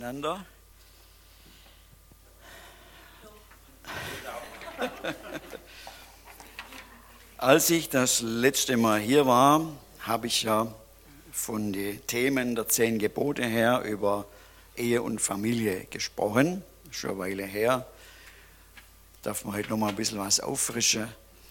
Miteinander. Als ich das letzte Mal hier war, habe ich ja von den Themen der 10 Gebote her über Ehe und Familie gesprochen. Schon eine Weile her. Darf man heute noch mal ein bisschen was auffrischen.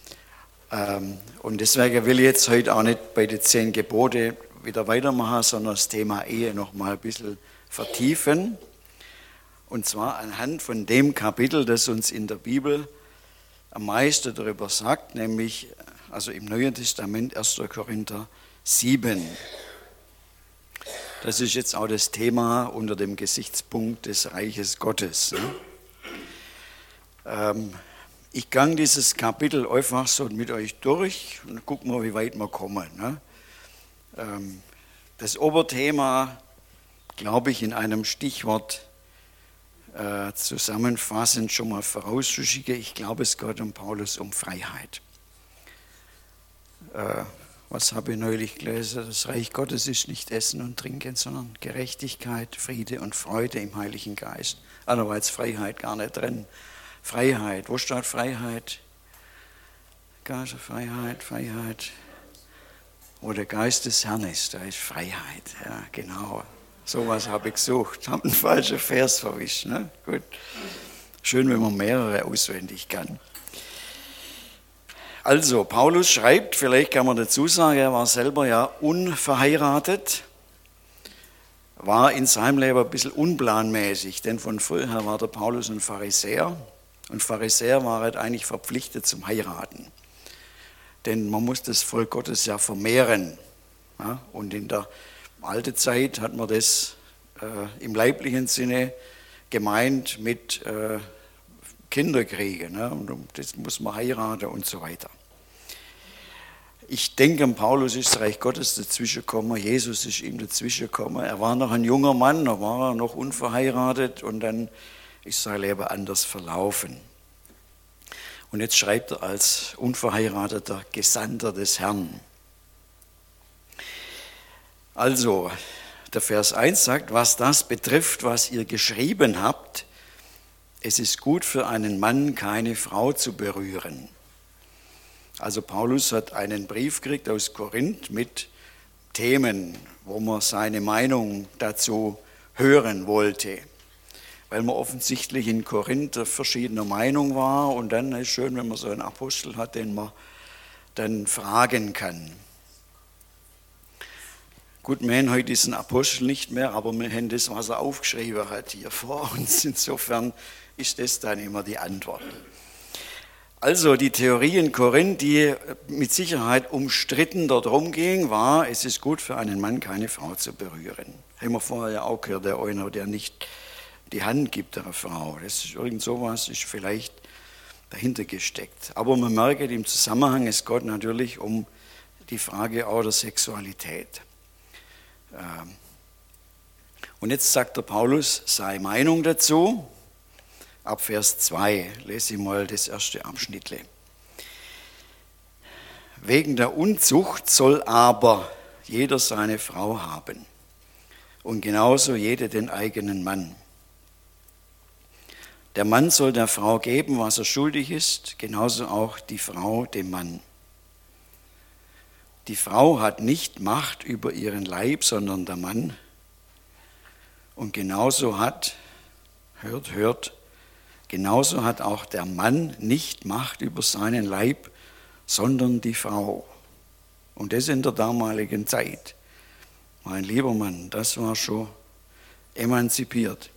Und deswegen will ich jetzt heute auch nicht bei den 10 Gebote wieder weitermachen, sondern das Thema Ehe noch mal ein bisschen vertiefen. Und zwar anhand von dem Kapitel, das uns in der Bibel am meisten darüber sagt, nämlich also im Neuen Testament 1. Korinther 7. Das ist jetzt auch das Thema unter dem Gesichtspunkt des Reiches Gottes. Ich gang dieses Kapitel einfach so mit euch durch und gucken mal, wie weit wir kommen. Das Oberthema, glaube ich, in einem Stichwort zusammenfassend schon mal vorauszuschicken. Ich glaube, es geht um Paulus um Freiheit. Was habe ich neulich gelesen? Das Reich Gottes ist nicht Essen und Trinken, sondern Gerechtigkeit, Friede und Freude im Heiligen Geist. Andererseits Freiheit gar nicht drin. Freiheit, wo steht Freiheit? Freiheit. Wo der Geist des Herrn ist, da ist Freiheit. Ja, genau. Sowas habe ich gesucht. Habe einen falschen Vers verwischt. Ne? Gut. Schön, wenn man mehrere auswendig kann. Also, Paulus schreibt, vielleicht kann man dazu sagen, er war selber ja unverheiratet, war in seinem Leben ein bisschen unplanmäßig, denn von früher war der Paulus ein Pharisäer und Pharisäer waren halt eigentlich verpflichtet zum Heiraten. Denn man muss das Volk Gottes ja vermehren. Ja? Und in der alten Zeit hat man das im leiblichen Sinne gemeint mit Kinderkriege. Ne? Und das muss man heiraten und so weiter. Ich denke, Paulus ist das Reich Gottes dazwischengekommen, Jesus ist ihm dazwischengekommen. Er war noch ein junger Mann, da war er noch unverheiratet und dann ist sein Leben anders verlaufen. Und jetzt schreibt er als unverheirateter Gesandter des Herrn. Also, der Vers 1 sagt, was das betrifft, was ihr geschrieben habt, es ist gut für einen Mann, keine Frau zu berühren. Also Paulus hat einen Brief gekriegt aus Korinth mit Themen, wo man seine Meinung dazu hören wollte. Weil man offensichtlich in Korinth verschiedener Meinung war und dann ist es schön, wenn man so einen Apostel hat, den man dann fragen kann. Gut, wir haben heute diesen Apostel nicht mehr, aber wir haben das, was er aufgeschrieben hat, hier vor uns. Insofern ist das dann immer die Antwort. Also die Theorie in Korinth, die mit Sicherheit umstritten dort rumging, war, es ist gut für einen Mann, keine Frau zu berühren. Haben wir vorher ja auch gehört, der einer, der nicht die Hand gibt einer Frau. Das ist irgend sowas, ist vielleicht dahinter gesteckt. Aber man merkt, im Zusammenhang, es geht natürlich um die Frage auch der Sexualität. Und jetzt sagt der Paulus seine Meinung dazu. Ab Vers 2 lese ich mal das erste Abschnittle. Wegen der Unzucht soll aber jeder seine Frau haben und genauso jede den eigenen Mann. Der Mann soll der Frau geben, was er schuldig ist, genauso auch die Frau dem Mann. Die Frau hat nicht Macht über ihren Leib, sondern der Mann. Und genauso hat, genauso hat auch der Mann nicht Macht über seinen Leib, sondern die Frau. Und das in der damaligen Zeit. Mein lieber Mann, das war schon emanzipiert.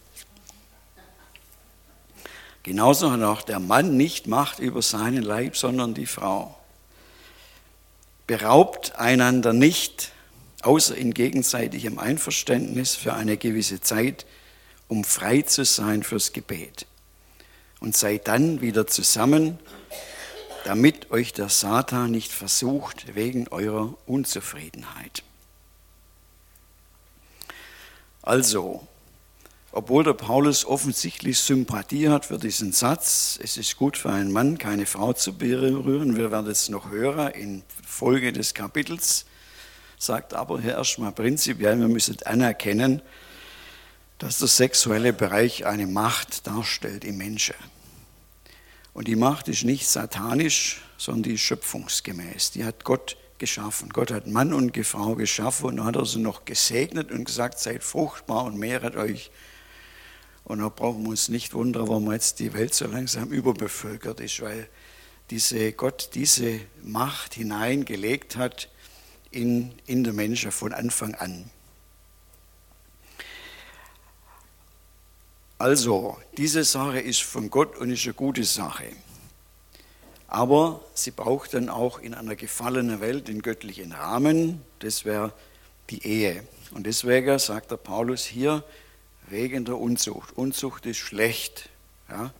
Genauso hat auch der Mann nicht Macht über seinen Leib, sondern die Frau. Beraubt einander nicht, außer in gegenseitigem Einverständnis für eine gewisse Zeit, um frei zu sein fürs Gebet. Und seid dann wieder zusammen, damit euch der Satan nicht versucht wegen eurer Unzufriedenheit. Also, obwohl der Paulus offensichtlich Sympathie hat für diesen Satz, es ist gut für einen Mann, keine Frau zu berühren, wir werden es noch hören in Folge des Kapitels, sagt aber hier erstmal prinzipiell, wir müssen anerkennen, dass der sexuelle Bereich eine Macht darstellt im Menschen. Und die Macht ist nicht satanisch, sondern die ist schöpfungsgemäß. Die hat Gott geschaffen. Gott hat Mann und Frau geschaffen und dann hat er sie noch gesegnet und gesagt, seid fruchtbar und mehret euch. Und da brauchen wir uns nicht wundern, warum jetzt die Welt so langsam überbevölkert ist, weil Gott diese Macht hineingelegt hat in den Menschen von Anfang an. Also, diese Sache ist von Gott und ist eine gute Sache. Aber sie braucht dann auch in einer gefallenen Welt den göttlichen Rahmen, das wäre die Ehe. Und deswegen sagt der Paulus hier, wegen der Unzucht. Unzucht ist schlecht. Ja?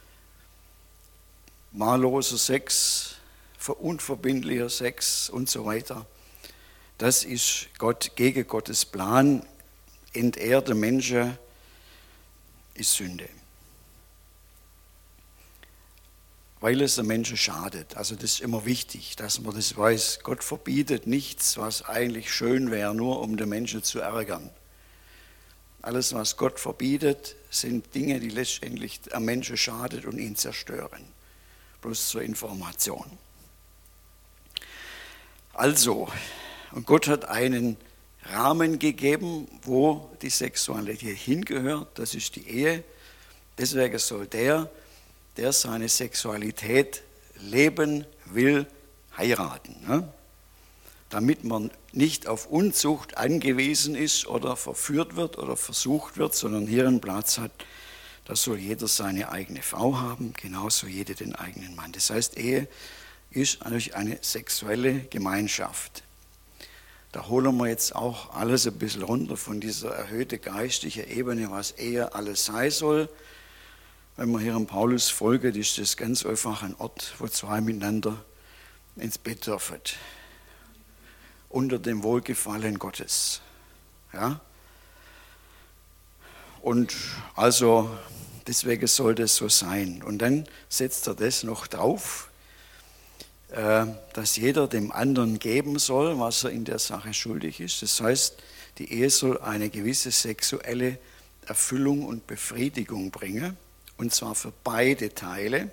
Wahlloser Sex, unverbindlicher Sex und so weiter. Das ist gegen Gottes Plan. Entehrte Menschen ist Sünde. Weil es den Menschen schadet. Also das ist immer wichtig, dass man das weiß. Gott verbietet nichts, was eigentlich schön wäre, nur um den Menschen zu ärgern. Alles, was Gott verbietet, sind Dinge, die letztendlich am Menschen schadet und ihn zerstören. Bloß zur Information. Also, und Gott hat einen Rahmen gegeben, wo die Sexualität hingehört, das ist die Ehe. Deswegen soll der seine Sexualität leben will, heiraten. Ne? Damit man nicht auf Unzucht angewiesen ist oder verführt wird oder versucht wird, sondern hier einen Platz hat, da soll jeder seine eigene Frau haben, genauso jeder den eigenen Mann. Das heißt, Ehe ist eigentlich eine sexuelle Gemeinschaft. Da holen wir jetzt auch alles ein bisschen runter von dieser erhöhten geistigen Ebene, was Ehe alles sein soll. Wenn man hier an Paulus folgt, ist das ganz einfach ein Ort, wo zwei miteinander ins Bett dürfen. Unter dem Wohlgefallen Gottes. Ja? Und also deswegen soll das so sein. Und dann setzt er das noch drauf, dass jeder dem anderen geben soll, was er in der Sache schuldig ist. Das heißt, die Ehe soll eine gewisse sexuelle Erfüllung und Befriedigung bringen, und zwar für beide Teile.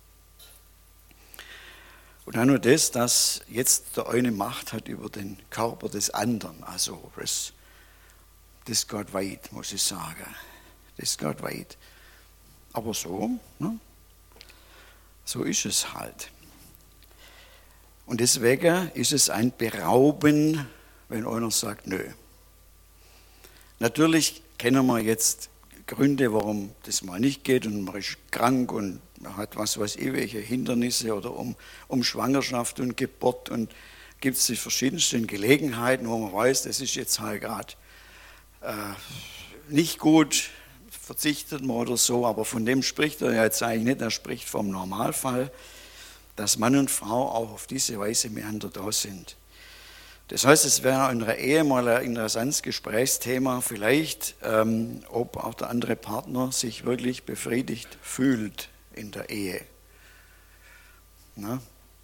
Und dann nur das, dass jetzt der eine Macht hat über den Körper des anderen. Also das geht weit, muss ich sagen. Das geht weit. Aber so, ne? So ist es halt. Und deswegen ist es ein Berauben, wenn einer sagt, nö. Natürlich kennen wir jetzt Gründe, warum das mal nicht geht und man ist krank und man hat was weiß ich, welche Hindernisse oder um Schwangerschaft und Geburt und gibt es die verschiedensten Gelegenheiten, wo man weiß, das ist jetzt halt gerade nicht gut, verzichtet man oder so, aber von dem spricht er ja jetzt eigentlich nicht, er spricht vom Normalfall, dass Mann und Frau auch auf diese Weise miteinander da sind. Das heißt, es wäre in einer Ehe mal ein interessantes Gesprächsthema, vielleicht, ob auch der andere Partner sich wirklich befriedigt fühlt in der Ehe. Na?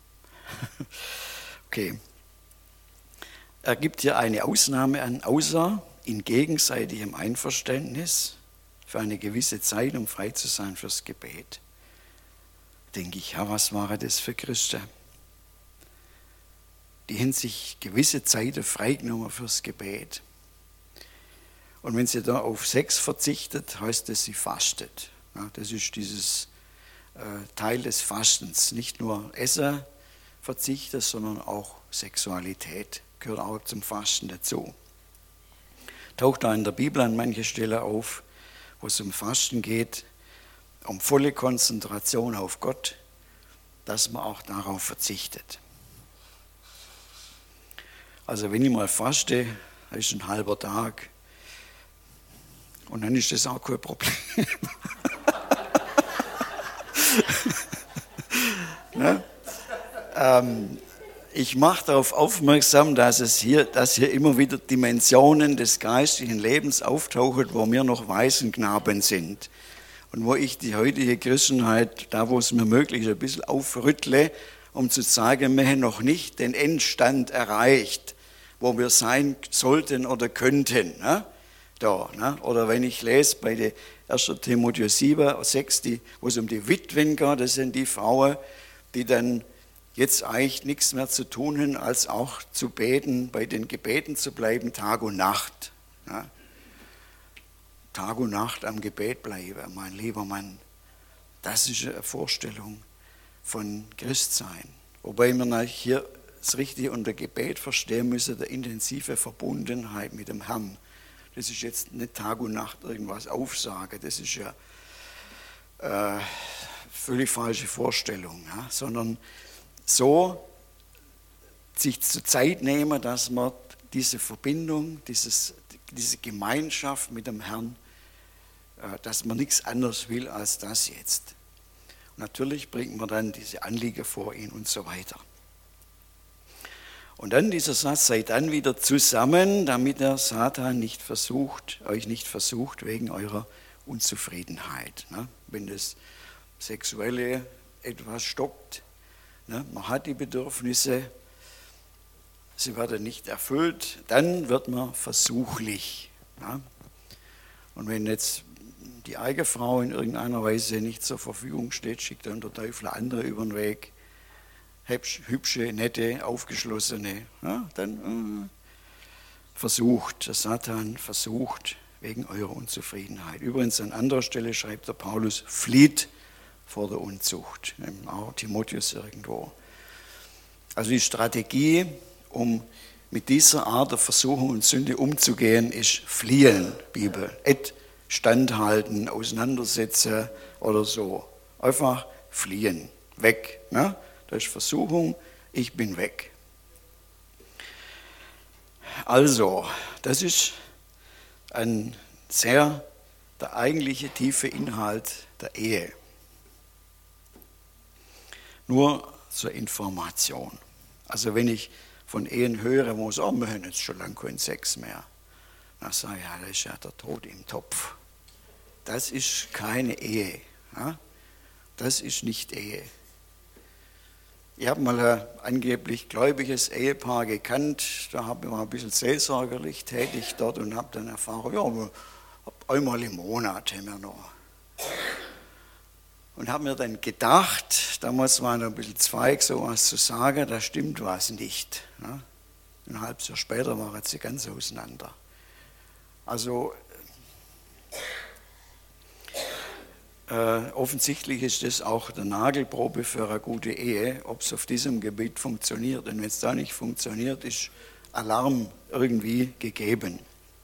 Okay. Er gibt hier eine Ausnahme an, außer in gegenseitigem Einverständnis für eine gewisse Zeit, um frei zu sein fürs Gebet. Denke ich, ja, was war das für Christen? Die haben sich gewisse Zeit freigenommen fürs Gebet. Und wenn sie da auf Sex verzichtet, heißt das, sie fastet. Ja, das ist dieses Teil des Fastens. Nicht nur Essen verzichtet, sondern auch Sexualität gehört auch zum Fasten dazu. Taucht da in der Bibel an mancher Stelle auf, wo es um Fasten geht, um volle Konzentration auf Gott, dass man auch darauf verzichtet. Also wenn ich mal faste, das ist ein halber Tag und dann ist das auch kein Problem. Ne? Ich mache darauf aufmerksam, dass hier immer wieder Dimensionen des geistlichen Lebens auftauchen, wo wir noch Waisenknaben sind. Und wo ich die heutige Christenheit, da wo es mir möglich ist, ein bisschen aufrüttle, um zu sagen, wir haben noch nicht den Endstand erreicht, wo wir sein sollten oder könnten. Ne? da. Ne? Oder wenn ich lese bei der 1. Timotheus 7, 6, wo es um die Witwen geht, das sind die Frauen, die dann jetzt eigentlich nichts mehr zu tun haben, als auch zu beten, bei den Gebeten zu bleiben, Tag und Nacht. Ne? Tag und Nacht am Gebet bleiben, mein lieber Mann. Das ist eine Vorstellung von Christsein. Wobei wir hier das Richtige unter Gebet verstehen müssen, der intensive Verbundenheit mit dem Herrn. Das ist jetzt nicht Tag und Nacht irgendwas aufsagen, das ist ja völlig falsche Vorstellung, ja? Sondern so sich zur Zeit nehmen, dass man diese Verbindung, diese Gemeinschaft mit dem Herrn, dass man nichts anderes will als das jetzt. Und natürlich bringt man dann diese Anliegen vor ihn und so weiter. Und dann dieser Satz, seid dann wieder zusammen, damit der Satan euch nicht versucht wegen eurer Unzufriedenheit. Ne? Wenn das Sexuelle etwas stockt, ne? Man hat die Bedürfnisse, sie werden nicht erfüllt, dann wird man versuchlich. Ne? Und wenn jetzt die eigene Frau in irgendeiner Weise nicht zur Verfügung steht, schickt dann der Teufel andere über den Weg, hübsche, nette, aufgeschlossene, ja, dann versucht, der Satan versucht wegen eurer Unzufriedenheit. Übrigens an anderer Stelle schreibt der Paulus, flieht vor der Unzucht, auch Timotheus irgendwo. Also die Strategie, um mit dieser Art der Versuchung und Sünde umzugehen, ist fliehen, Bibel, et standhalten, auseinandersetzen oder so. Einfach fliehen, weg, ne? Das ist Versuchung, ich bin weg. Also, das ist der eigentliche tiefe Inhalt der Ehe. Nur zur Information. Also wenn ich von Ehen höre, wo sie wir haben jetzt schon lange keinen Sex mehr, dann sage ich, ja, das ist ja der Tod im Topf. Das ist keine Ehe. Ja? Das ist nicht Ehe. Ich habe mal ein angeblich gläubiges Ehepaar gekannt, da habe ich mal ein bisschen seelsorgerlich tätig dort und habe dann erfahren, ja, einmal im Monat haben wir noch. Und habe mir dann gedacht, damals war noch ein bisschen Zweig, so was zu sagen, da stimmt was nicht. Ne? Ein halbes Jahr später waren sie ganz auseinander. Also offensichtlich ist das auch der Nagelprobe für eine gute Ehe, ob es auf diesem Gebiet funktioniert. Und wenn es da nicht funktioniert, ist Alarm irgendwie gegeben.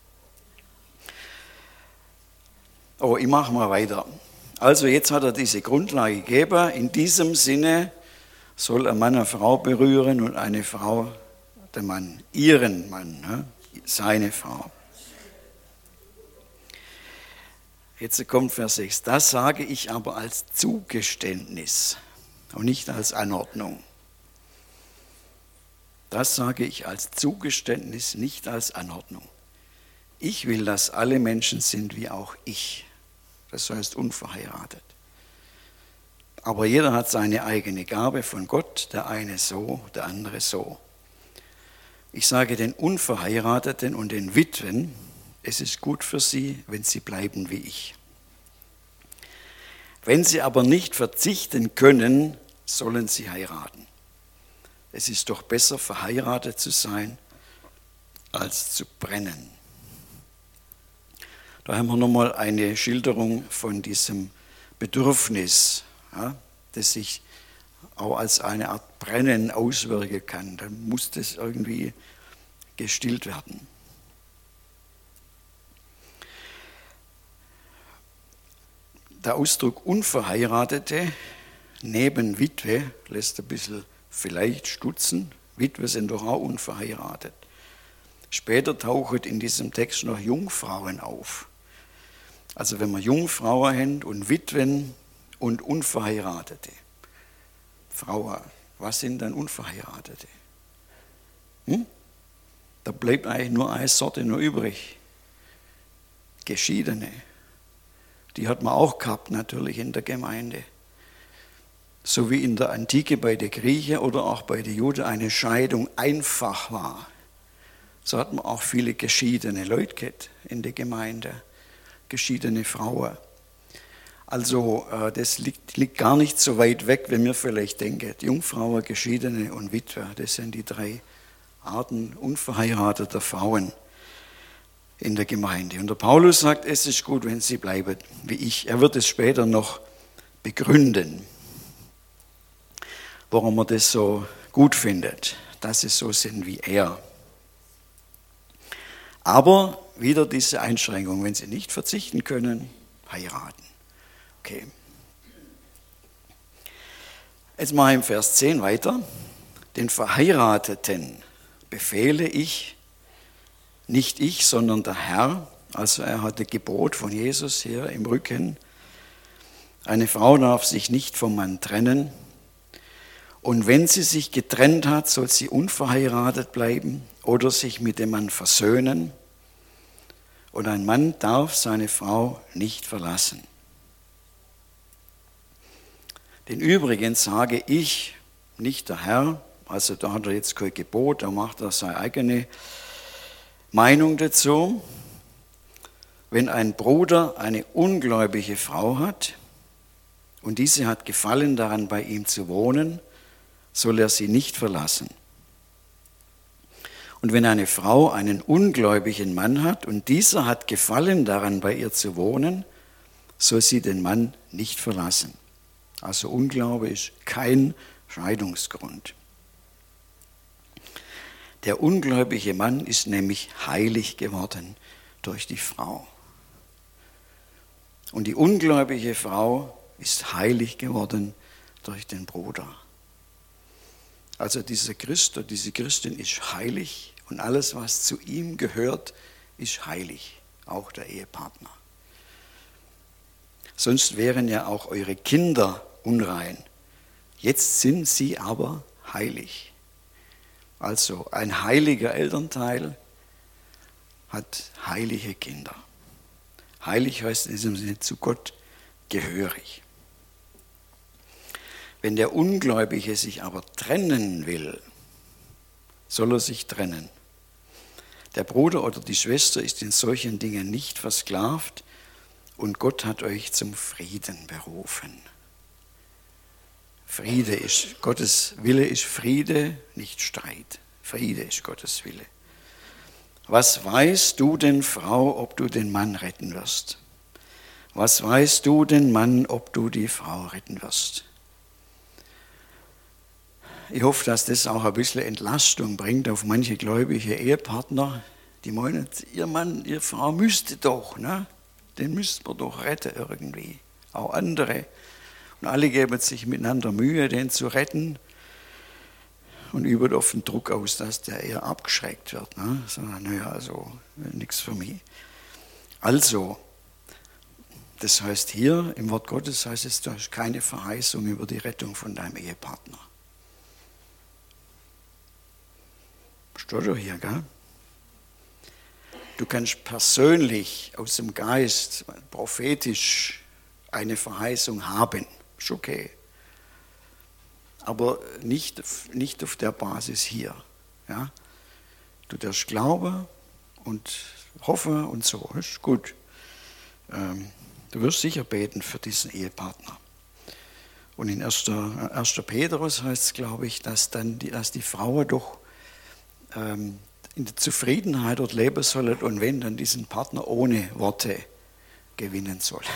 Oh, ich mache mal weiter. Also jetzt hat er diese Grundlage gegeben. In diesem Sinne soll ein Mann eine Frau berühren und eine Frau der Mann, ihren Mann, ne? Seine Frau. Jetzt kommt Vers 6. Das sage ich aber als Zugeständnis und nicht als Anordnung. Das sage ich als Zugeständnis, nicht als Anordnung. Ich will, dass alle Menschen sind wie auch ich. Das heißt unverheiratet. Aber jeder hat seine eigene Gabe von Gott, der eine so, der andere so. Ich sage den Unverheirateten und den Witwen, es ist gut für sie, wenn sie bleiben wie ich. Wenn sie aber nicht verzichten können, sollen sie heiraten. Es ist doch besser, verheiratet zu sein, als zu brennen. Da haben wir nochmal eine Schilderung von diesem Bedürfnis, ja, das sich auch als eine Art Brennen auswirken kann. Dann muss das irgendwie gestillt werden. Der Ausdruck Unverheiratete neben Witwe lässt ein bisschen vielleicht stutzen. Witwe sind doch auch unverheiratet. Später tauchen in diesem Text noch Jungfrauen auf. Also wenn wir Jungfrauen haben und Witwen und Unverheiratete. Frauen, was sind dann Unverheiratete? Da bleibt eigentlich nur eine Sorte noch übrig. Geschiedene. Die hat man auch gehabt natürlich in der Gemeinde. So wie in der Antike bei den Griechen oder auch bei den Juden eine Scheidung einfach war. So hat man auch viele geschiedene Leute gehabt in der Gemeinde, geschiedene Frauen. Also das liegt gar nicht so weit weg, wenn wir vielleicht denken. Die Jungfrauen, Geschiedene und Witwe, das sind die 3 Arten unverheirateter Frauen in der Gemeinde. Und der Paulus sagt, es ist gut, wenn sie bleiben wie ich. Er wird es später noch begründen, warum er das so gut findet, dass sie so sind wie er. Aber wieder diese Einschränkung, wenn sie nicht verzichten können, heiraten. Okay. Jetzt mache ich im Vers 10 weiter. Den Verheirateten befehle ich, nicht ich, sondern der Herr. Also er hat das Gebot von Jesus hier im Rücken. Eine Frau darf sich nicht vom Mann trennen. Und wenn sie sich getrennt hat, soll sie unverheiratet bleiben oder sich mit dem Mann versöhnen. Und ein Mann darf seine Frau nicht verlassen. Den übrigen sage ich, nicht der Herr, also da hat er jetzt kein Gebot, da macht er seine eigene Meinung dazu. Wenn ein Bruder eine ungläubige Frau hat und diese hat Gefallen daran, bei ihm zu wohnen, soll er sie nicht verlassen. Und wenn eine Frau einen ungläubigen Mann hat und dieser hat Gefallen daran, bei ihr zu wohnen, soll sie den Mann nicht verlassen. Also Unglaube ist kein Scheidungsgrund. Der ungläubige Mann ist nämlich heilig geworden durch die Frau. Und die ungläubige Frau ist heilig geworden durch den Bruder. Also dieser Christ oder diese Christin ist heilig und alles, was zu ihm gehört, ist heilig, auch der Ehepartner. Sonst wären ja auch eure Kinder unrein. Jetzt sind sie aber heilig. Also ein heiliger Elternteil hat heilige Kinder. Heilig heißt in diesem Sinne zu Gott gehörig. Wenn der Ungläubige sich aber trennen will, soll er sich trennen. Der Bruder oder die Schwester ist in solchen Dingen nicht versklavt und Gott hat euch zum Frieden berufen. Friede ist, Gottes Wille ist Friede, nicht Streit. Friede ist Gottes Wille. Was weißt du denn, Frau, ob du den Mann retten wirst? Was weißt du denn, Mann, ob du die Frau retten wirst? Ich hoffe, dass das auch ein bisschen Entlastung bringt auf manche gläubige Ehepartner, die meinen, ihr Mann, ihr Frau müsste doch, ne? Den müssten wir doch retten irgendwie. Auch andere. Und alle geben sich miteinander Mühe, den zu retten und üben oft den Druck aus, dass der eher abgeschreckt wird. Ne? Sondern, naja, also nichts für mich. Also, das heißt hier, im Wort Gottes heißt es, da ist keine Verheißung über die Rettung von deinem Ehepartner. Steht doch hier, gell? Du kannst persönlich aus dem Geist prophetisch eine Verheißung haben. Ist okay. Aber nicht auf der Basis hier. Ja? Du darfst glauben und hoffen und so. Ist gut. Du wirst sicher beten für diesen Ehepartner. Und in 1. Petrus heißt es, glaube ich, dass die Frauen doch in der Zufriedenheit dort leben sollen und wenn, dann diesen Partner ohne Worte gewinnen sollen.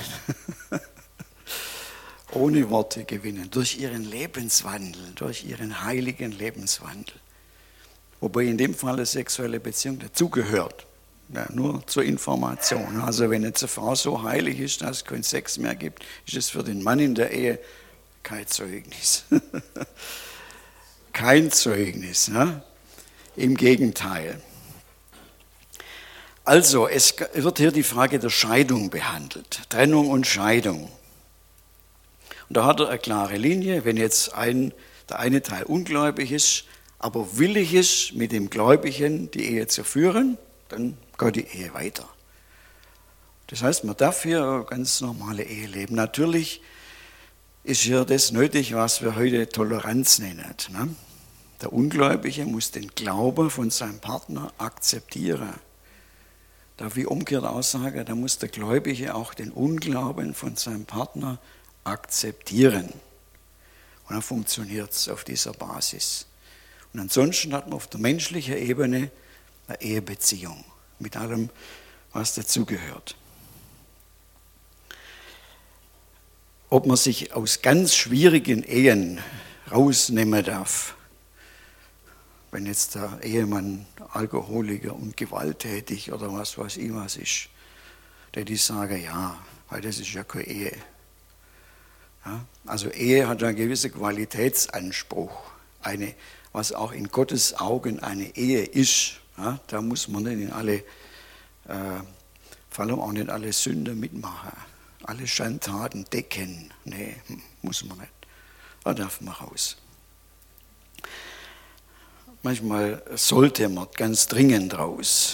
Ohne Worte gewinnen, durch ihren Lebenswandel, durch ihren heiligen Lebenswandel. Wobei in dem Fall eine sexuelle Beziehung dazugehört. Ja, nur zur Information. Also wenn jetzt eine Frau so heilig ist, dass es keinen Sex mehr gibt, ist es für den Mann in der Ehe kein Zeugnis. Kein Zeugnis. Ne? Im Gegenteil. Also, es wird hier die Frage der Scheidung behandelt. Trennung und Scheidung. Und da hat er eine klare Linie. Wenn jetzt der eine Teil ungläubig ist, aber willig ist, mit dem Gläubigen die Ehe zu führen, dann geht die Ehe weiter. Das heißt, man darf hier eine ganz normale Ehe leben. Natürlich ist hier das nötig, was wir heute Toleranz nennen. Ne? Der Ungläubige muss den Glauben von seinem Partner akzeptieren. Darf ich umgekehrt aussagen, da muss der Gläubige auch den Unglauben von seinem Partner akzeptieren. Und dann funktioniert es auf dieser Basis. Und ansonsten hat man auf der menschlichen Ebene eine Ehebeziehung mit allem, was dazugehört. Ob man sich aus ganz schwierigen Ehen rausnehmen darf, wenn jetzt der Ehemann Alkoholiker und gewalttätig oder was weiß ich was ist, der die sagen, ja, weil das ist ja keine Ehe. Ja, also Ehe hat einen gewissen Qualitätsanspruch, was auch in Gottes Augen eine Ehe ist. Ja, da muss man nicht in alle, vor allem auch nicht alle Sünden mitmachen, alle Schandtaten decken. Nee, muss man nicht. Da darf man raus. Manchmal sollte man ganz dringend raus.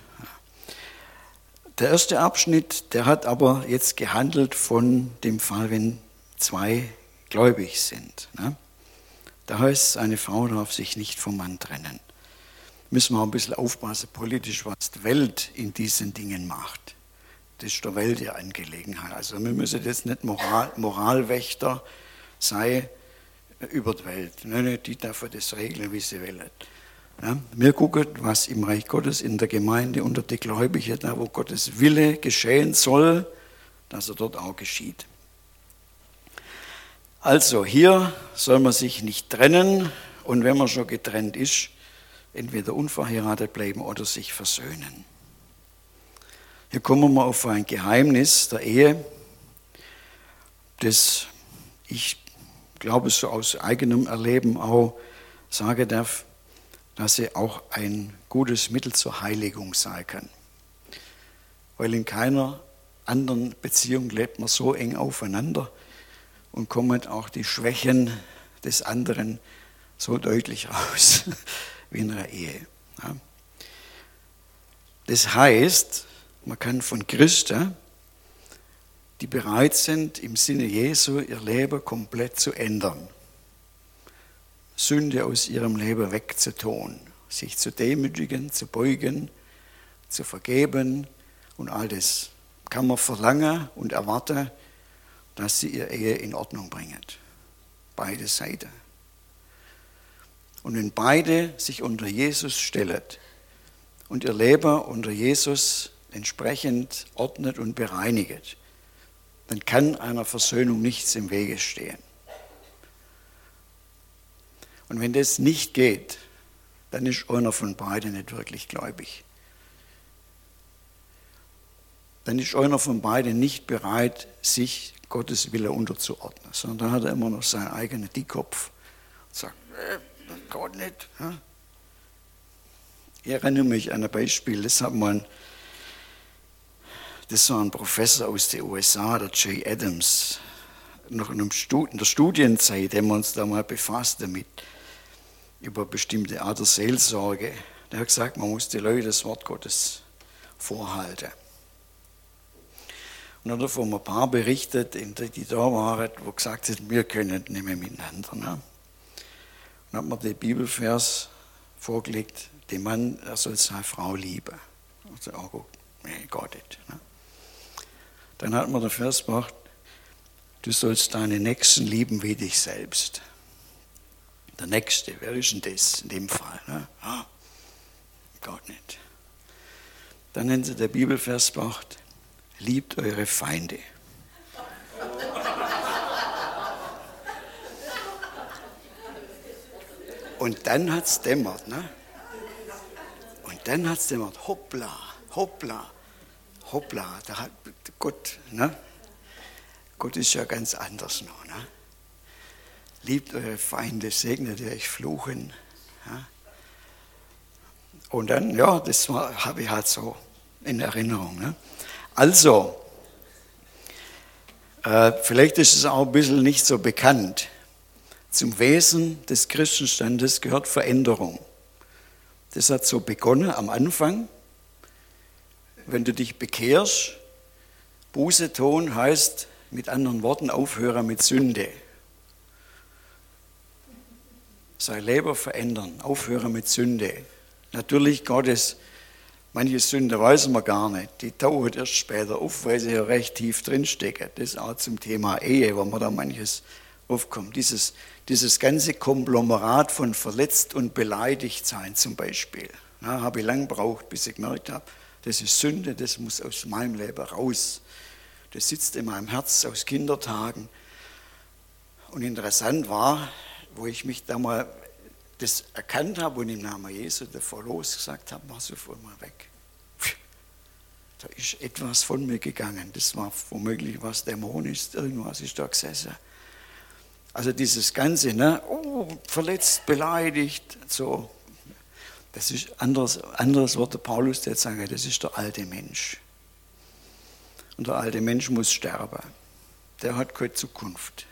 Der erste Abschnitt, der hat aber jetzt gehandelt von dem Fall, wenn zwei gläubig sind. Da heißt es, eine Frau darf sich nicht vom Mann trennen. Müssen wir auch ein bisschen aufpassen, politisch, was die Welt in diesen Dingen macht. Das ist der Welt ja Angelegenheit. Also wir müssen jetzt nicht Moralwächter sein über die Welt. Nein, die dürfen das regeln, wie sie wollen. Ja, wir gucken, was im Reich Gottes, in der Gemeinde, unter die Gläubigen, da wo Gottes Wille geschehen soll, dass er dort auch geschieht. Also hier soll man sich nicht trennen und wenn man schon getrennt ist, entweder unverheiratet bleiben oder sich versöhnen. Hier kommen wir auf ein Geheimnis der Ehe, das ich glaube, so aus eigenem Erleben auch sagen darf, dass sie auch ein gutes Mittel zur Heiligung sein kann. Weil in keiner anderen Beziehung lebt man so eng aufeinander und kommen auch die Schwächen des anderen so deutlich raus wie in einer Ehe. Ja. Das heißt, man kann von Christen, die bereit sind, im Sinne Jesu ihr Leben komplett zu ändern, Sünde aus ihrem Leben wegzutun, sich zu demütigen, zu beugen, zu vergeben und all das kann man verlangen und erwarten, dass sie ihre Ehe in Ordnung bringen. Beide Seiten. Und wenn beide sich unter Jesus stellen und ihr Leben unter Jesus entsprechend ordnet und bereinigt, dann kann einer Versöhnung nichts im Wege stehen. Und wenn das nicht geht, dann ist einer von beiden nicht wirklich gläubig. Dann ist einer von beiden nicht bereit, sich Gottes Wille unterzuordnen, sondern dann hat er immer noch seinen eigenen Dickkopf und sagt, das geht nicht. Ja? Ich erinnere mich an ein Beispiel, das war ein Professor aus den USA, der Jay Adams, noch in der Studienzeit haben wir uns da mal befasst damit, über bestimmte Art der Seelsorge. Der hat gesagt, man muss die Leute das Wort Gottes vorhalten. Und dann hat er von ein paar berichtet, die da waren, wo gesagt haben, wir können nicht mehr miteinander. Ne? Und hat mir den Bibelvers vorgelegt, der Mann, er soll seine Frau lieben. Und so, oh, nee, geht nicht. Ne? Dann hat man den Vers gebracht, du sollst deine Nächsten lieben wie dich selbst. Der Nächste, wer ist denn das in dem Fall? Ne? Ah, Gott nicht. Dann haben sie der Bibelvers gebracht, liebt eure Feinde. Und dann hat es dämmert, ne? Und dann hat es dämmert, hoppla, hoppla, hoppla, da hat Gott, ne? Gott ist ja ganz anders noch, ne? Liebt eure Feinde, segnet ihr euch, fluchen. Ja? Und dann, ja, das habe ich halt so in Erinnerung. Ne? Also, vielleicht ist es auch ein bisschen nicht so bekannt. Zum Wesen des Christenstandes gehört Veränderung. Das hat so begonnen am Anfang. Wenn du dich bekehrst, Buße tun heißt mit anderen Worten aufhören mit Sünde. sein Leben verändern, aufhören mit Sünde. Natürlich Gottes, manche Sünde weiß man gar nicht, die tauchen erst später auf, weil sie ja recht tief drinstecken. Das ist auch zum Thema Ehe, wo man da manches aufkommt. Dieses ganze Konglomerat von verletzt und beleidigt sein zum Beispiel. Ja, habe ich lange gebraucht, bis ich gemerkt habe, das ist Sünde, das muss aus meinem Leben raus. Das sitzt in meinem Herz aus Kindertagen. Und interessant war, wo ich mich da mal das erkannt habe und im Namen Jesu davor losgesagt habe, war sofort mal weg. Da ist etwas von mir gegangen. Das war womöglich was Dämonisch, irgendwas ist da gesessen. Also dieses Ganze, ne? Oh, verletzt, beleidigt, so. Das ist anderes Wort, der Paulus, der sagt, das ist der alte Mensch. Und der alte Mensch muss sterben. Der hat keine Zukunft.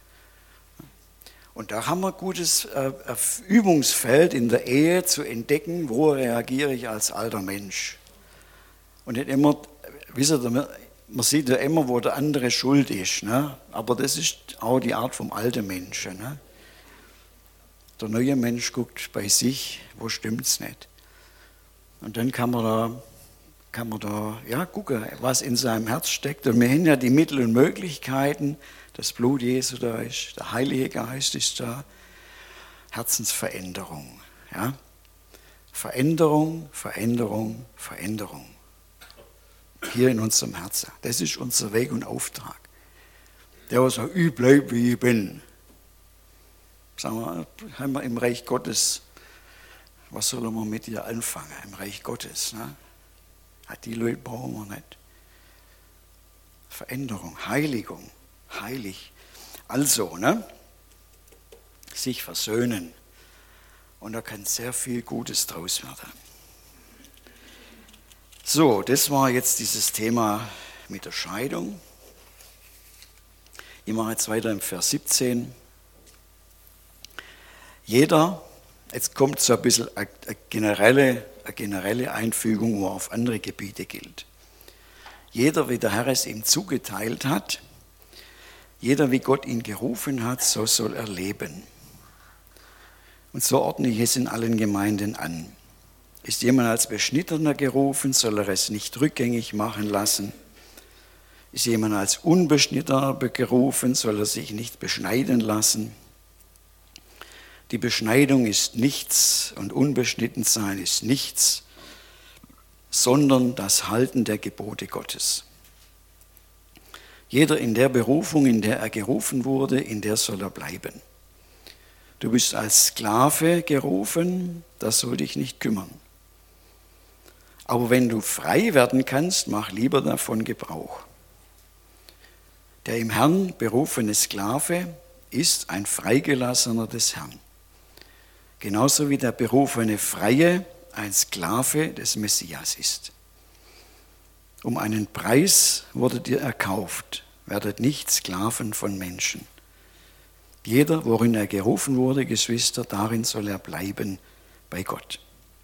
Und da haben wir ein gutes Übungsfeld in der Ehe zu entdecken, wo reagiere ich als alter Mensch. Und nicht immer, wisst ihr, man sieht ja immer, wo der andere schuld ist. Ne? Aber das ist auch die Art vom alten Menschen. Ne? Der neue Mensch guckt bei sich, wo stimmt es nicht. Und dann kann man da ja, gucken, was in seinem Herz steckt. Und wir haben ja die Mittel und Möglichkeiten, das Blut Jesu da ist, der Heilige Geist ist da, Herzensveränderung. Ja? Veränderung, Veränderung, Veränderung. Hier in unserem Herzen. Das ist unser Weg und Auftrag. Der sagt, ich bleibe wie ich bin. Sagen wir, haben wir im Reich Gottes, was soll man mit dir anfangen? Im Reich Gottes. Ne? Die Leute brauchen wir nicht. Veränderung, Heiligung, heilig. Also, ne? Sich versöhnen. Und da kann sehr viel Gutes draus werden. So, das war jetzt dieses Thema mit der Scheidung. Ich mache jetzt weiter im Vers 17. Jeder, jetzt kommt so ein bisschen eine generelle Einfügung, wo auf andere Gebiete gilt. Jeder, wie der Herr es ihm zugeteilt hat, jeder, wie Gott ihn gerufen hat, so soll er leben. Und so ordne ich es in allen Gemeinden an. Ist jemand als Beschnittener gerufen, soll er es nicht rückgängig machen lassen. Ist jemand als Unbeschnittener gerufen, soll er sich nicht beschneiden lassen. Die Beschneidung ist nichts und Unbeschnittensein ist nichts, sondern das Halten der Gebote Gottes. Jeder in der Berufung, in der er gerufen wurde, in der soll er bleiben. Du bist als Sklave gerufen, das soll dich nicht kümmern. Aber wenn du frei werden kannst, mach lieber davon Gebrauch. Der im Herrn berufene Sklave ist ein Freigelassener des Herrn. Genauso wie der berufene Freie ein Sklave des Messias ist. Um einen Preis wurdet ihr erkauft, werdet nicht Sklaven von Menschen. Jeder, worin er gerufen wurde, Geschwister, darin soll er bleiben bei Gott.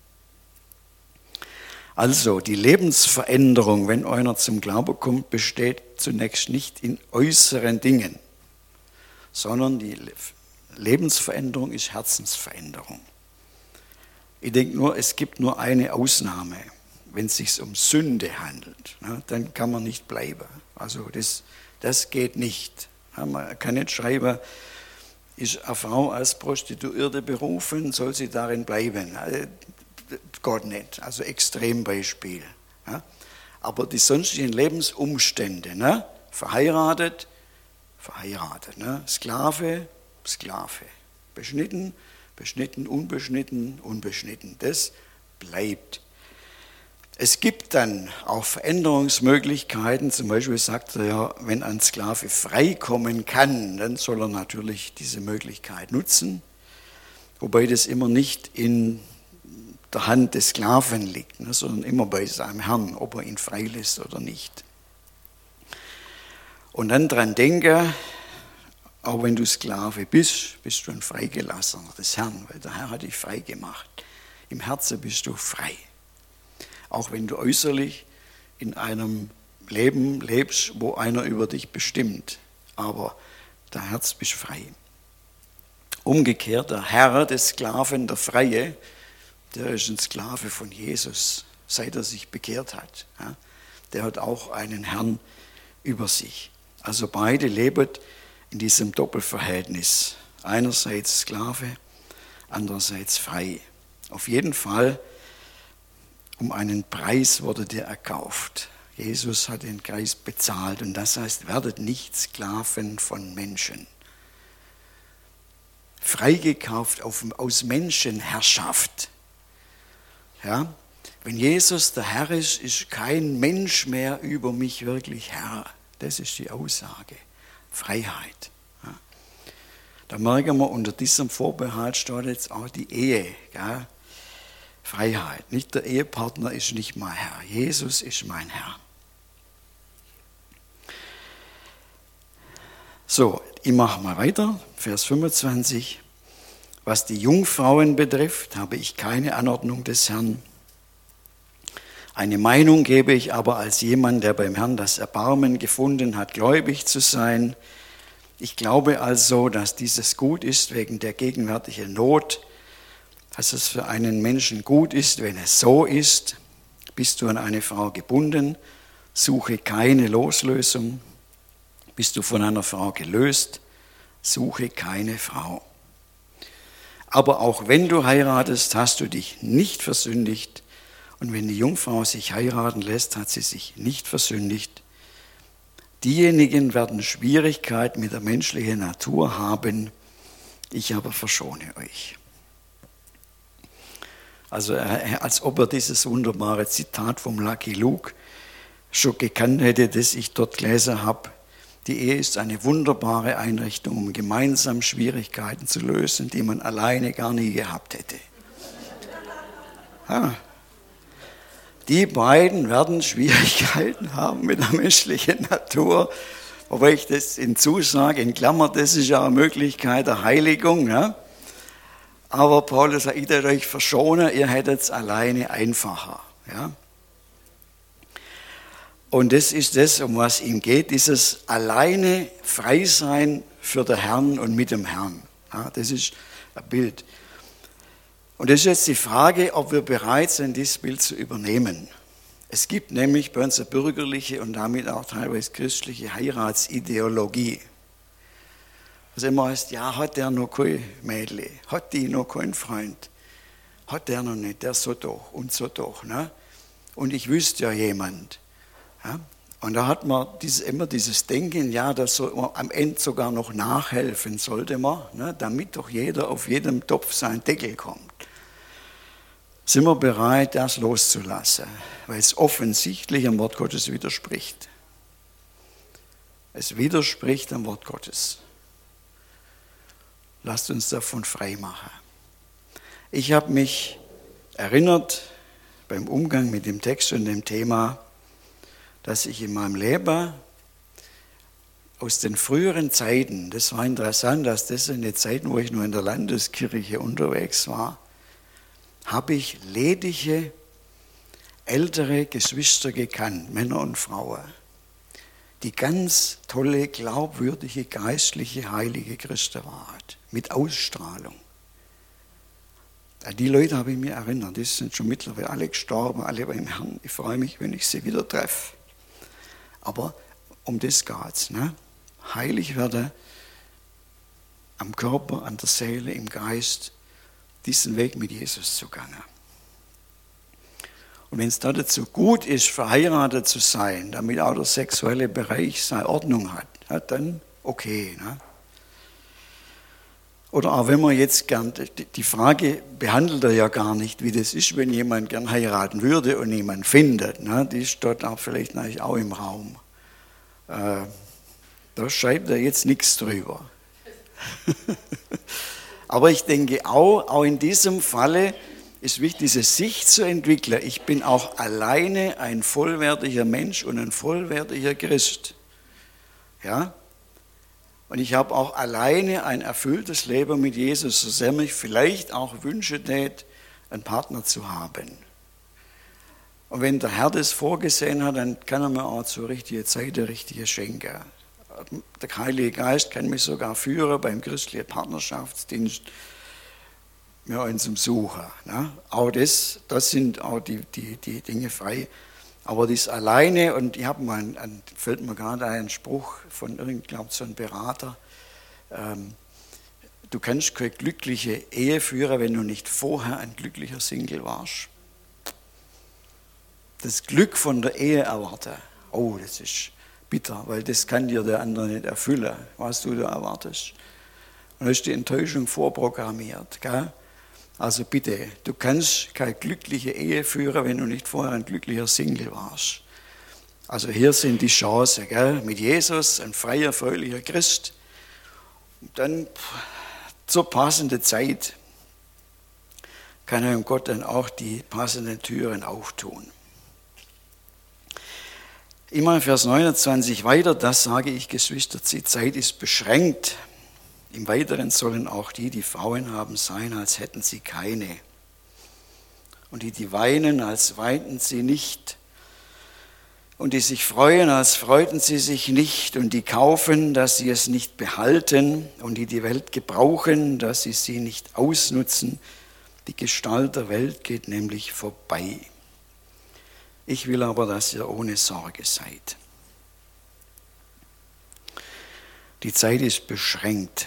Also die Lebensveränderung, wenn einer zum Glauben kommt, besteht zunächst nicht in äußeren Dingen, sondern die Lebensveränderung ist Herzensveränderung. Ich denke nur, es gibt nur eine Ausnahme, wenn es sich um Sünde handelt, ne, dann kann man nicht bleiben. Also das geht nicht. Ja, man kann nicht schreiben, ist eine Frau als Prostituierte berufen, soll sie darin bleiben. Gott nicht, also Extrembeispiel. Ja. Aber die sonstigen Lebensumstände, ne, verheiratet, ne, Sklave, beschnitten, unbeschnitten, das bleibt. Es gibt dann auch Veränderungsmöglichkeiten, zum Beispiel sagt er ja, wenn ein Sklave freikommen kann, dann soll er natürlich diese Möglichkeit nutzen, wobei das immer nicht in der Hand des Sklaven liegt, ne, sondern immer bei seinem Herrn, ob er ihn freilässt oder nicht. Und dann dran denken, auch wenn du Sklave bist, bist du ein Freigelassener des Herrn, weil der Herr hat dich frei gemacht. Im Herzen bist du frei. Auch wenn du äußerlich in einem Leben lebst, wo einer über dich bestimmt. Aber dein Herz bist frei. Umgekehrt, der Herr des Sklaven, der Freie, der ist ein Sklave von Jesus, seit er sich bekehrt hat. Ja, der hat auch einen Herrn über sich. Also beide leben in diesem Doppelverhältnis. Einerseits Sklave, andererseits frei. Auf jeden Fall, um einen Preis wurde der erkauft. Jesus hat den Preis bezahlt und das heißt, werdet nicht Sklaven von Menschen. Freigekauft aus Menschenherrschaft. Ja? Wenn Jesus der Herr ist, ist kein Mensch mehr über mich wirklich Herr. Das ist die Aussage. Freiheit. Ja? Da merken wir, unter diesem Vorbehalt steht jetzt auch die Ehe. Ja? Freiheit. Nicht der Ehepartner ist nicht mein Herr. Jesus ist mein Herr. So, ich mache mal weiter. Vers 25. Was die Jungfrauen betrifft, habe ich keine Anordnung des Herrn. Eine Meinung gebe ich aber als jemand, der beim Herrn das Erbarmen gefunden hat, gläubig zu sein. Ich glaube also, dass dieses gut ist wegen der gegenwärtigen Not, dass es für einen Menschen gut ist, wenn es so ist. Bist du an eine Frau gebunden, suche keine Loslösung. Bist du von einer Frau gelöst, suche keine Frau. Aber auch wenn du heiratest, hast du dich nicht versündigt. Und wenn die Jungfrau sich heiraten lässt, hat sie sich nicht versündigt. Diejenigen werden Schwierigkeiten mit der menschlichen Natur haben, ich aber verschone euch. Also als ob er dieses wunderbare Zitat vom Lucky Luke schon gekannt hätte, das ich dort gelesen habe. Die Ehe ist eine wunderbare Einrichtung, um gemeinsam Schwierigkeiten zu lösen, die man alleine gar nie gehabt hätte. Ja. Die beiden werden Schwierigkeiten haben mit der menschlichen Natur, wobei ich das hinzusage, in Klammern, das ist ja eine Möglichkeit der Heiligung. Ja? Aber Paulus sagt, ich werde euch verschonen, ihr hättet es alleine einfacher. Ja? Und das ist das, um was ihm geht, dieses alleine frei sein für den Herrn und mit dem Herrn. Ja, das ist ein Bild. Und das ist jetzt die Frage, ob wir bereit sind, dieses Bild zu übernehmen. Es gibt nämlich bei uns eine bürgerliche und damit auch teilweise christliche Heiratsideologie. Was immer heißt, ja, hat der noch kein Mädchen, hat die noch keinen Freund, hat der noch nicht, der so doch und so doch. Ne? Und ich wüsste ja jemand. Ja? Und da hat man immer dieses Denken, ja, dass so am Ende sogar noch nachhelfen sollte man, ne? Damit doch jeder auf jedem Topf seinen Deckel kommt. Sind wir bereit, das loszulassen, weil es offensichtlich am Wort Gottes widerspricht. Es widerspricht am Wort Gottes. Lasst uns davon frei machen. Ich habe mich erinnert beim Umgang mit dem Text und dem Thema, dass ich in meinem Leben aus den früheren Zeiten, das war interessant, dass das in den Zeiten, wo ich nur in der Landeskirche unterwegs war, habe ich ledige, ältere Geschwister gekannt, Männer und Frauen, die ganz tolle, glaubwürdige, geistliche, heilige Christen waren, mit Ausstrahlung. An die Leute habe ich mich erinnert, die sind schon mittlerweile alle gestorben, alle beim Herrn. Ich freue mich, wenn ich sie wieder treffe. Aber um das geht es. Ne? Heilig werden am Körper, an der Seele, im Geist, diesen Weg mit Jesus zu gehen. Und wenn es da dazu gut ist, verheiratet zu sein, damit auch der sexuelle Bereich seine Ordnung hat, ja, dann okay. Ne? Oder auch wenn man jetzt gern, die Frage behandelt er ja gar nicht, wie das ist, wenn jemand gern heiraten würde und niemand findet. Ne? Die steht auch vielleicht auch im Raum. Da schreibt er jetzt nichts drüber. Aber ich denke auch in diesem Falle ist wichtig, diese Sicht zu entwickeln. Ich bin auch alleine ein vollwertiger Mensch und ein vollwertiger Christ. Ja? Und ich habe auch alleine ein erfülltes Leben mit Jesus, so sehr mich vielleicht auch wünsche, einen Partner zu haben. Und wenn der Herr das vorgesehen hat, dann kann er mir auch zur richtigen Zeit der Richtige schenken. Der Heilige Geist kann mich sogar führen beim christlichen Partnerschaftsdienst ja, in zum Suchen. Ne? Auch das sind auch die Dinge frei. Aber das alleine, und ich habe mal, fällt mir gerade ein Spruch von irgendeinem, glaube so einem Berater, du kannst keine glückliche Ehe führen, wenn du nicht vorher ein glücklicher Single warst. Das Glück von der Ehe erwarten, oh, das ist bitter, weil das kann dir der andere nicht erfüllen, was du da erwartest. Und da ist die Enttäuschung vorprogrammiert. Gell? Also bitte, du kannst keine glückliche Ehe führen, wenn du nicht vorher ein glücklicher Single warst. Also hier sind die Chancen, gell? Mit Jesus, ein freier, fröhlicher Christ. Und dann zur passenden Zeit kann einem Gott dann auch die passenden Türen auftun. Immer Vers 29 weiter, das sage ich, Geschwister, die Zeit ist beschränkt. Im Weiteren sollen auch die Frauen haben, sein, als hätten sie keine. Und die weinen, als weinten sie nicht. Und die sich freuen, als freuten sie sich nicht. Und die kaufen, dass sie es nicht behalten. Und die Welt gebrauchen, dass sie nicht ausnutzen. Die Gestalt der Welt geht nämlich vorbei. Ich will aber, dass ihr ohne Sorge seid. Die Zeit ist beschränkt.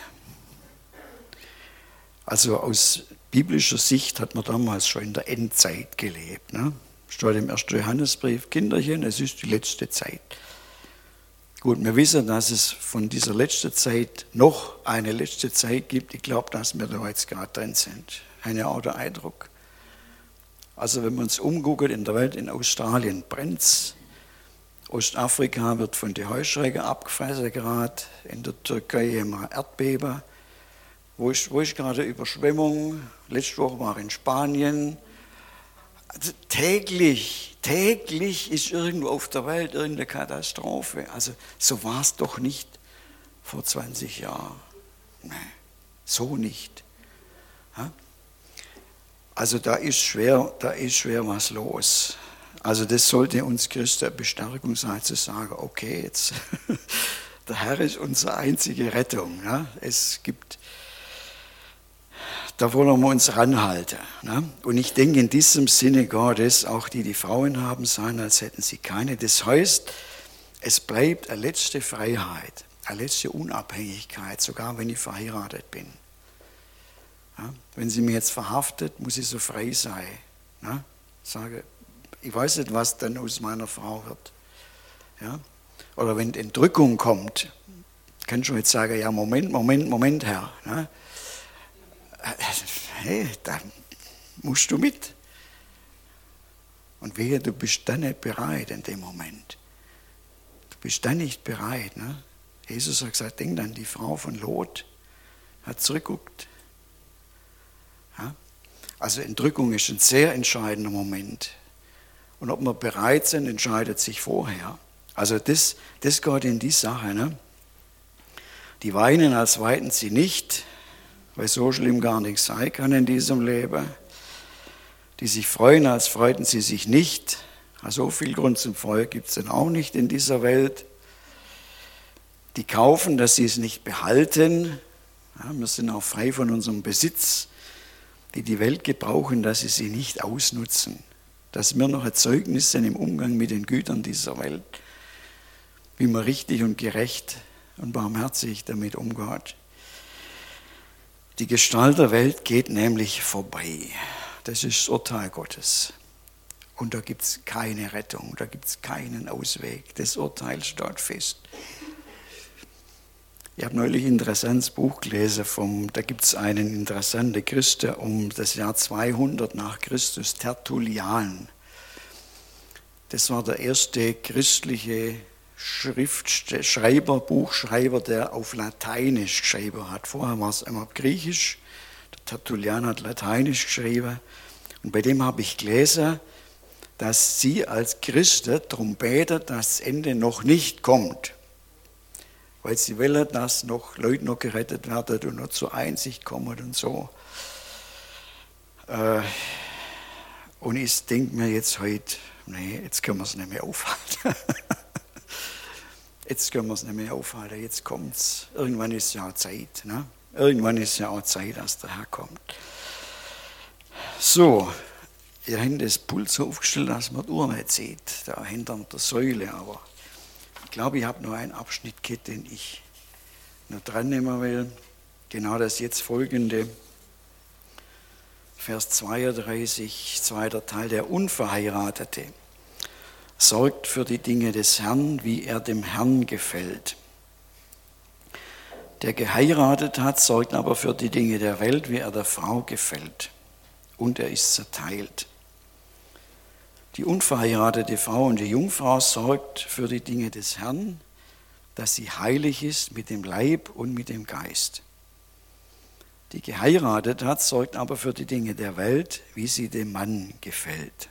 Also aus biblischer Sicht hat man damals schon in der Endzeit gelebt. Ne? Steht im 1. Johannesbrief, Kinderchen, es ist die letzte Zeit. Gut, wir wissen, dass es von dieser letzten Zeit noch eine letzte Zeit gibt. Ich glaube, dass wir da jetzt gerade drin sind. Eine Art der Eindruck. Also wenn man uns umguckt in der Welt, in Australien brennt es. Ostafrika wird von den Heuschrecken abgefressen gerade. In der Türkei haben wir Erdbeben. Wo ist gerade Überschwemmung? Letzte Woche war in Spanien. Also täglich ist irgendwo auf der Welt irgendeine Katastrophe. Also so war es doch nicht vor 20 Jahren. Nein, so nicht. Ja? Also da ist schwer was los. Also das sollte uns Christen eine Bestärkung sein, zu sagen, okay, jetzt der Herr ist unsere einzige Rettung. Ja? Da wollen wir uns ranhalten. Ne? Und ich denke in diesem Sinne Gottes, auch die Frauen haben, sein, als hätten sie keine. Das heißt, es bleibt eine letzte Freiheit, eine letzte Unabhängigkeit, sogar wenn ich verheiratet bin. Ja? Wenn sie mich jetzt verhaftet, muss ich so frei sein. Ne? Sage, ich weiß nicht, was dann aus meiner Frau wird. Ja? Oder wenn Entrückung kommt, kannst du jetzt sagen, ja Moment, Herr. Ne? Hey, da musst du mit. Und wehe, du bist dann nicht bereit in dem Moment. Du bist dann nicht bereit. Ne? Jesus hat gesagt, denk an die Frau von Lot, hat zurückgeguckt. Ja? Also Entrückung ist ein sehr entscheidender Moment. Und ob wir bereit sind, entscheidet sich vorher. Also das geht in die Sache. Ne? Die weinen, als weinten sie nicht, weil so schlimm gar nichts sein kann in diesem Leben. Die sich freuen, als freuten sie sich nicht. Also so viel Grund zum Freuen gibt es dann auch nicht in dieser Welt. Die kaufen, dass sie es nicht behalten. Ja, wir sind auch frei von unserem Besitz. Die Welt gebrauchen, dass sie sie nicht ausnutzen. Dass wir noch ein Zeugnis sind im Umgang mit den Gütern dieser Welt. Wie man richtig und gerecht und barmherzig damit umgeht. Die Gestalt der Welt geht nämlich vorbei. Das ist das Urteil Gottes. Und da gibt es keine Rettung, da gibt es keinen Ausweg. Das Urteil steht fest. Ich habe neulich ein interessantes Buch gelesen, da gibt es einen interessanten Christen um das Jahr 200 nach Christus, Tertullian. Das war der erste christliche Buchschreiber, der auf Lateinisch geschrieben hat. Vorher war es immer Griechisch, der Tertullian hat Lateinisch geschrieben. Und bei dem habe ich gelesen, dass sie als Christen darum beten, dass das Ende noch nicht kommt. Weil sie wollen, dass noch Leute noch gerettet werden und noch zur Einsicht kommen und so. Und ich denke mir jetzt heute, nee, jetzt können wir es nicht mehr aufhalten. Jetzt können wir es nicht mehr aufhalten, jetzt kommt's. Irgendwann ist ja auch Zeit. Ne? Irgendwann ist ja auch Zeit, dass der Herr kommt. So, ihr habt das Pult so aufgestellt, dass man die Uhr nicht sieht, da hinter der Säule. Aber ich glaube, ich habe noch einen Abschnitt gehabt, den ich noch dran nehmen will. Genau das jetzt folgende. Vers 32, zweiter Teil. Der Unverheiratete sorgt für die Dinge des Herrn, wie er dem Herrn gefällt. Der geheiratet hat, sorgt aber für die Dinge der Welt, wie er der Frau gefällt. Und er ist zerteilt. Die unverheiratete Frau und die Jungfrau sorgt für die Dinge des Herrn, dass sie heilig ist mit dem Leib und mit dem Geist. Die geheiratet hat, sorgt aber für die Dinge der Welt, wie sie dem Mann gefällt.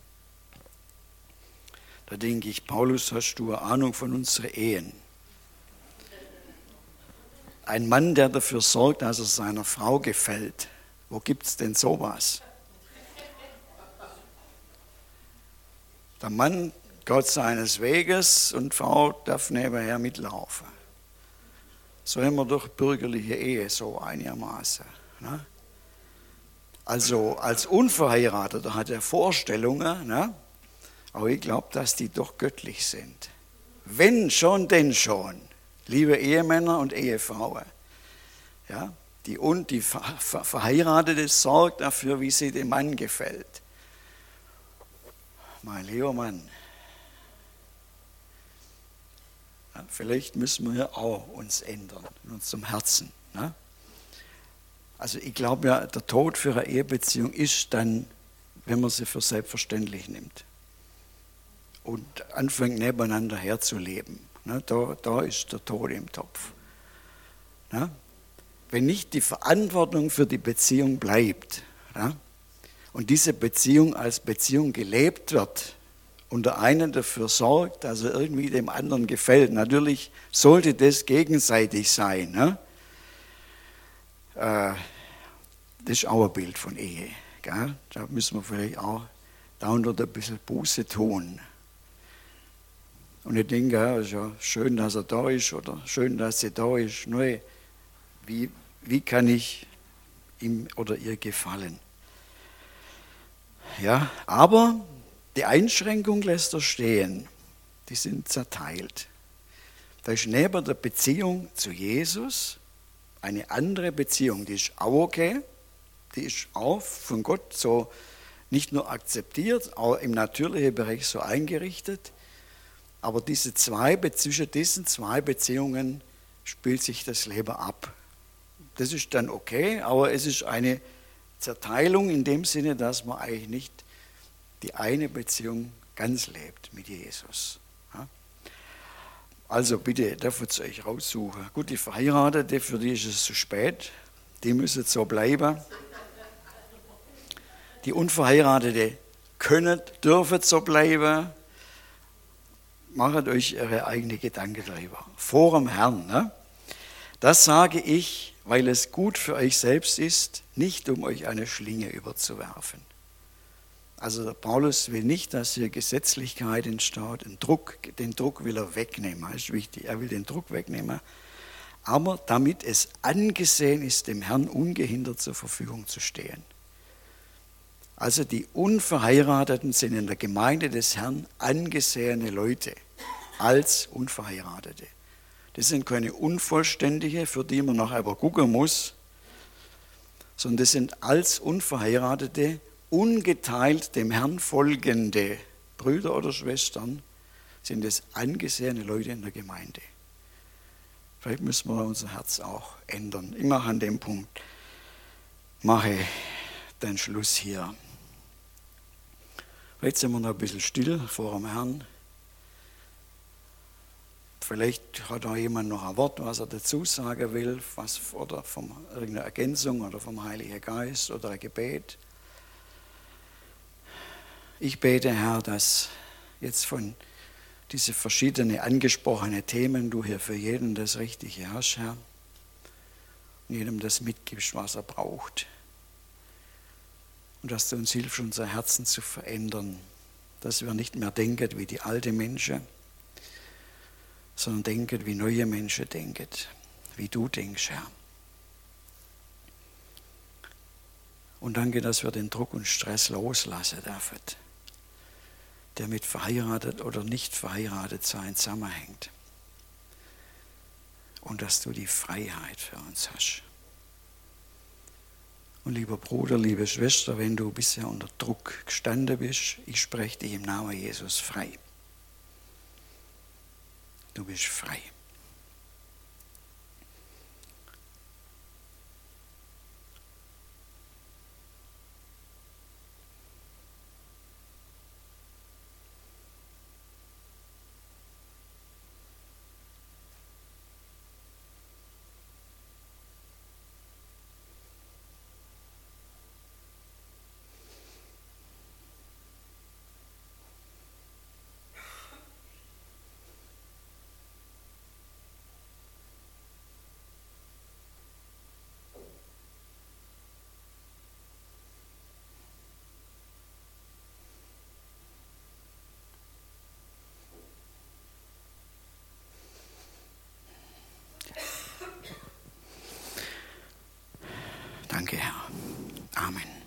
Da denke ich, Paulus, hast du eine Ahnung von unseren Ehen? Ein Mann, der dafür sorgt, dass er seiner Frau gefällt. Wo gibt es denn sowas? Der Mann geht seines Weges und die Frau darf nebenher mitlaufen. So haben wir doch bürgerliche Ehe, so einigermaßen. Ne? Also als Unverheirateter hat er Vorstellungen, ne? Aber ich glaube, dass die doch göttlich sind. Wenn schon, denn schon. Liebe Ehemänner und Ehefrauen. Ja, die Verheiratete sorgt dafür, wie sie dem Mann gefällt. Mein lieber Mann. Ja, vielleicht müssen wir auch uns ändern, uns zum Herzen. Ne? Also ich glaube ja, der Tod für eine Ehebeziehung ist dann, wenn man sie für selbstverständlich nimmt und anfängt nebeneinander herzuleben. Ne? Da ist der Tod im Topf. Ne? Wenn nicht die Verantwortung für die Beziehung bleibt, ne? Und diese Beziehung als Beziehung gelebt wird und der eine dafür sorgt, dass er irgendwie dem anderen gefällt. Natürlich sollte das gegenseitig sein. Ne? Das ist auch ein Bild von Ehe. Gell? Da müssen wir vielleicht auch da und dort ein bisschen Buße tun. Und ich denke, ja, es ist ja schön, dass er da ist oder schön, dass sie da ist. Nur, wie kann ich ihm oder ihr gefallen? Ja, aber die Einschränkung lässt er stehen. Die sind zerteilt. Da ist neben der Beziehung zu Jesus eine andere Beziehung, die ist auch okay, die ist auch von Gott so nicht nur akzeptiert, auch im natürlichen Bereich so eingerichtet. Aber zwischen diesen zwei Beziehungen spielt sich das Leben ab. Das ist dann okay, aber es ist eine Zerteilung in dem Sinne, dass man eigentlich nicht die eine Beziehung ganz lebt mit Jesus. Ja? Also bitte, dürft ihr euch raussuchen. Gut, die Verheiratete, für die ist es zu spät. Die müssen so bleiben. Die Unverheiratete dürfen so bleiben. Macht euch eure eigenen Gedanken darüber. Vor dem Herrn. Ne? Das sage ich, weil es gut für euch selbst ist, nicht um euch eine Schlinge überzuwerfen. Also der Paulus will nicht, dass hier Gesetzlichkeit entsteht. Den Druck will er wegnehmen, das ist wichtig. Er will den Druck wegnehmen, aber damit es angesehen ist, dem Herrn ungehindert zur Verfügung zu stehen. Also die Unverheirateten sind in der Gemeinde des Herrn angesehene Leute als Unverheiratete. Das sind keine Unvollständige, für die man noch aber gucken muss, sondern das sind als Unverheiratete, ungeteilt dem Herrn folgende Brüder oder Schwestern, sind es angesehene Leute in der Gemeinde. Vielleicht müssen wir unser Herz auch ändern. Ich mache an dem Punkt, mache den Schluss hier. Jetzt sind wir noch ein bisschen still vor dem Herrn. Vielleicht hat auch jemand noch ein Wort, was er dazu sagen will, oder irgendeine Ergänzung oder vom Heiligen Geist oder ein Gebet. Ich bete, Herr, dass jetzt von diese verschiedenen angesprochenen Themen du hier für jeden das Richtige hast, Herr, und jedem das mitgibst, was er braucht. Und dass du uns hilfst, unser Herzen zu verändern, dass wir nicht mehr denken wie die alten Menschen, sondern denket, wie neue Menschen denken, wie du denkst, Herr. Und danke, dass wir den Druck und Stress loslassen dürfen, der mit verheiratet oder nicht verheiratet sein zusammenhängt. Und dass du die Freiheit für uns hast. Und lieber Bruder, liebe Schwester, wenn du bisher unter Druck gestanden bist, ich spreche dich im Namen Jesus frei. Du bist frei. Danke, Herr. Amen.